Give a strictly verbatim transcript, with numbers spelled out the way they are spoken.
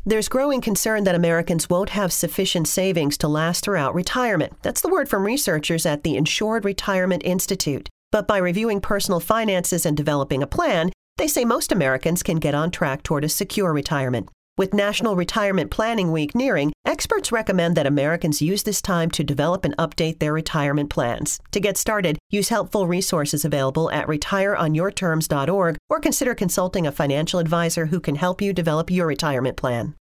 There's growing concern that Americans won't have sufficient savings to last throughout retirement. That's the word from researchers at the Insured Retirement Institute. But by reviewing personal finances and developing a plan, they say most Americans can get on track toward a secure retirement. With National Retirement Planning Week nearing, experts recommend that Americans use this time to develop and update their retirement plans. To get started, use helpful resources available at retire on your terms dot org or consider consulting a financial advisor who can help you develop your retirement plan.